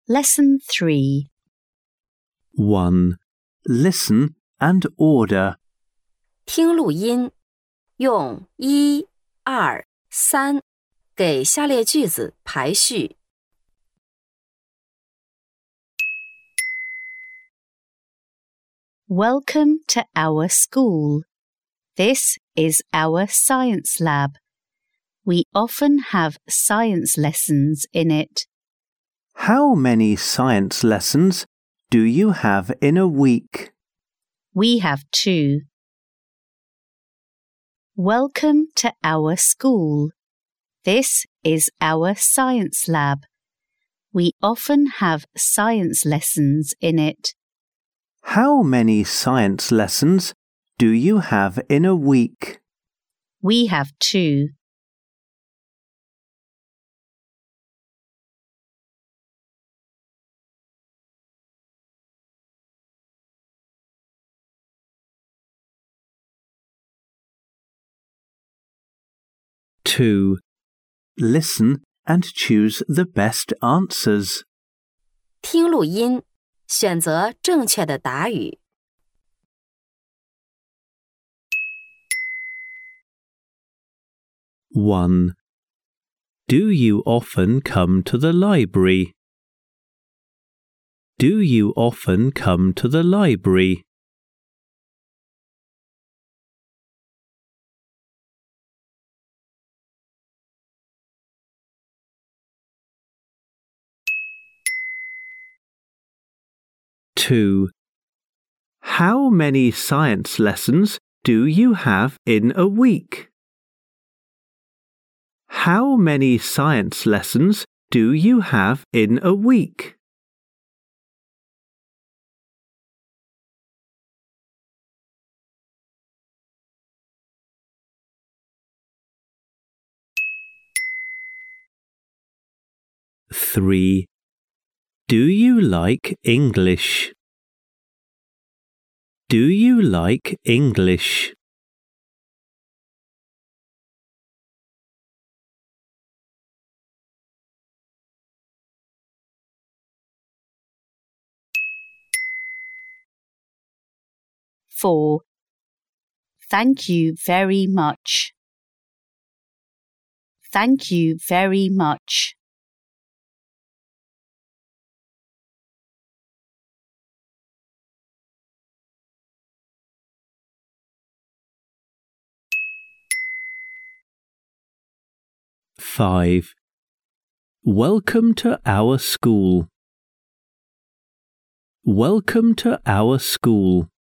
Lesson 3. 1. Listen and order. 听录音，用1、2、3给下列句子排序。 Welcome to our school. This is our science lab. We often have science lessons in it. How many science lessons do you have in a week? We have 2. Welcome to our school. This is our science lab. We often have science lessons in it. How many science lessons do you have in a week? We have 2. Two. Listen and choose the best answers. 听录音，选择正确的答语。 1. Do you often come to the library? Do you often come to the library? 2. How many science lessons do you have in a week? How many science lessons do you have in a week? 3. Do you like English? Do you like English? 4. Thank you very much. Thank you very much. 5. Welcome to our school. Welcome to our school.